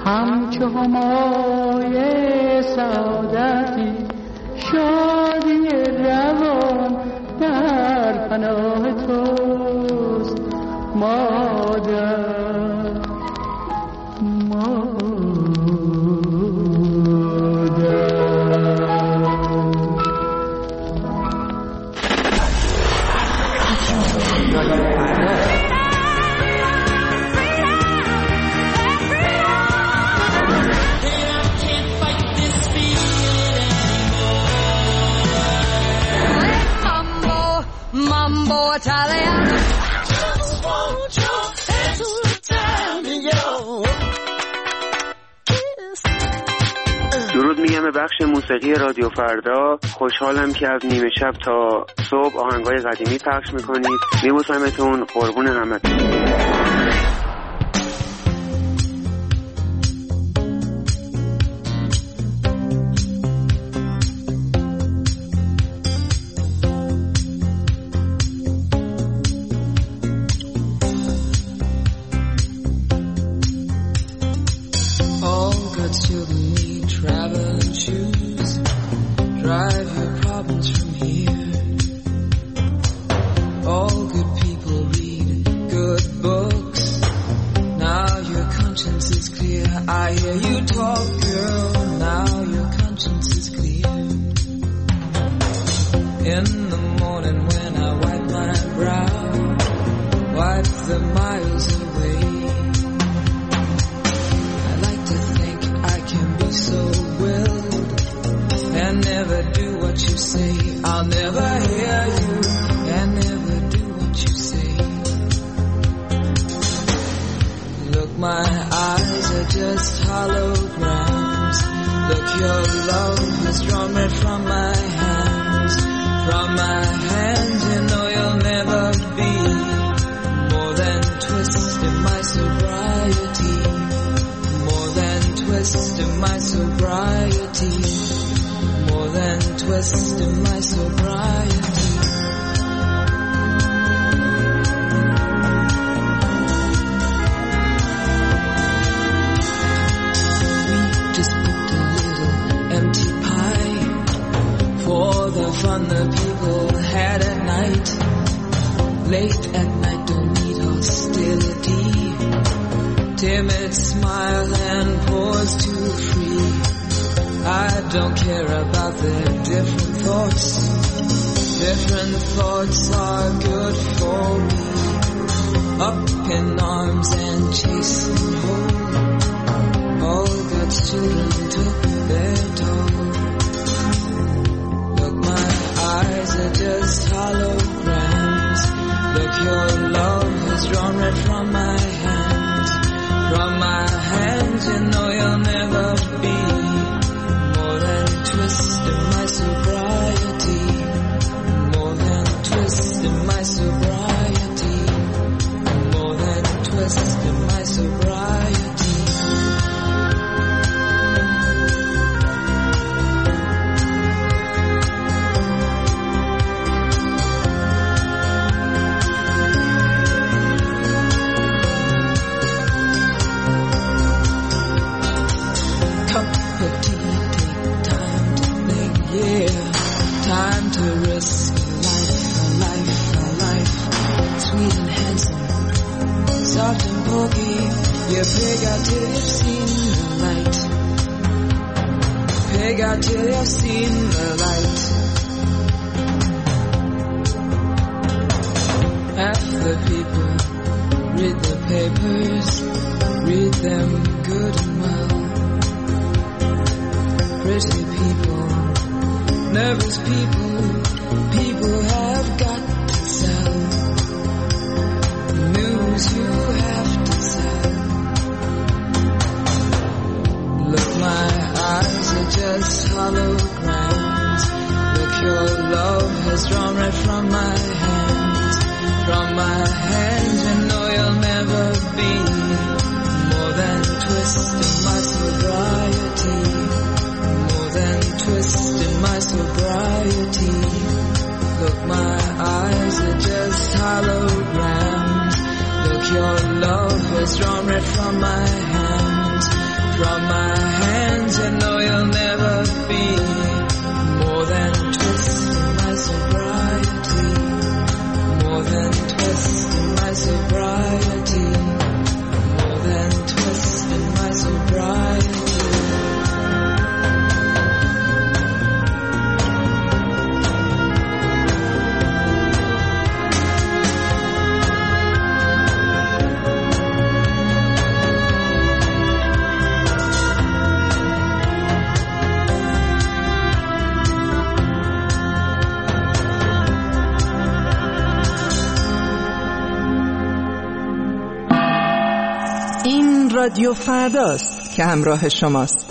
همچو همای سعادتی شادی روان در پناه توست مادر. درود میگم به بخش موسیقی رادیو فردا. خوشحالم که از نیمه شب تا صبح آهنگای قدیمی پخش میکنید. میبوسمتون، قربون همتون. رادیو فرداست که همراه شماست.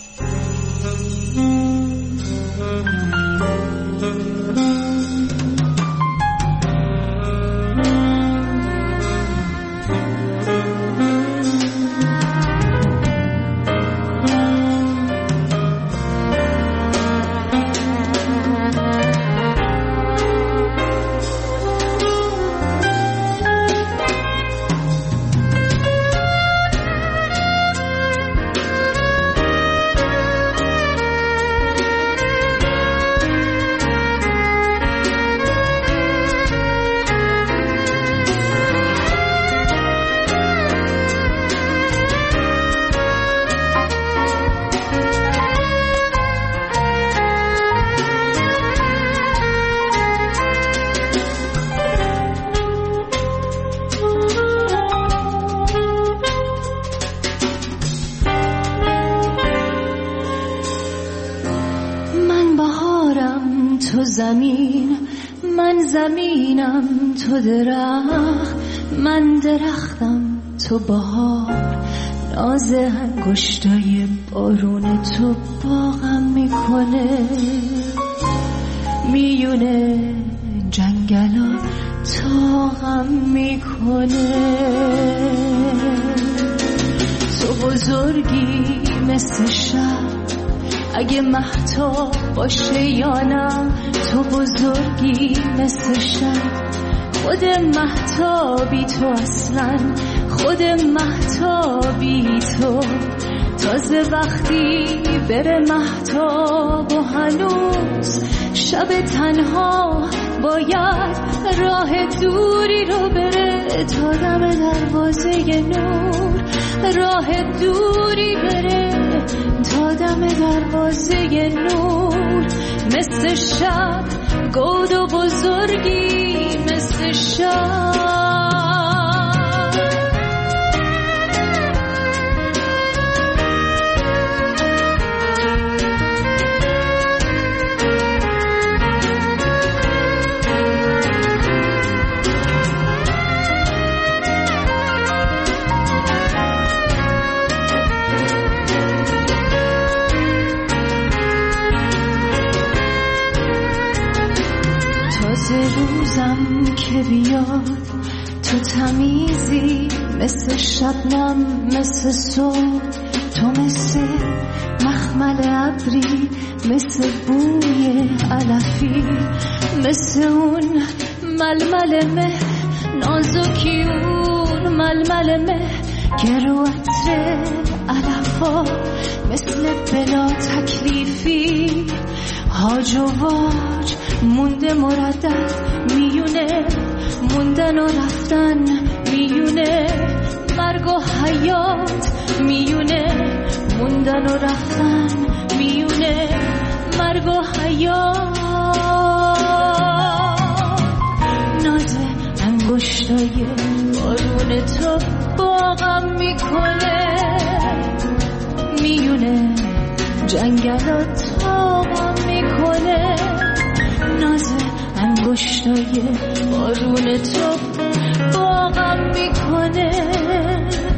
من زمینم تو درخت، من درختم تو بهار، ناز انگشتای بارون تو باغم میکنه، میونه جنگلا تاغم میکنه. تو بزرگی مثل شب، اگه مهتاب باشه یا نه، تو بزرگی مثل شب، خود مهتابی تو اصلا، خود مهتابی تو. تازه وقتی بره مهتاب و هنوز شب تنها باید راه دوری رو بره تا دم دروازه نور، راه دوری بره تا دم دروازه نور. مثل شب گود و بزرگی مثل شب. روزم که بیاد تو تمیزی مثل شبنم، مثل صبح تو، مثل مخمل ابری، مثل بوی علفی، مثل اون ململ مه نازکی، اون ململ مه که رو عطر علفا، مثل بلا تکلیفی هاج و واج مونده مردد میونه، موندن و رفتن میونه، مرگ و حیات میونه، موندن و رفتن میونه، مرگ و حیات. ناز انگشتای بارون تو باغم میکنه، میونه جنگلات تاغم میکنه. ناز انگشتای بارون تو باغم میکنه.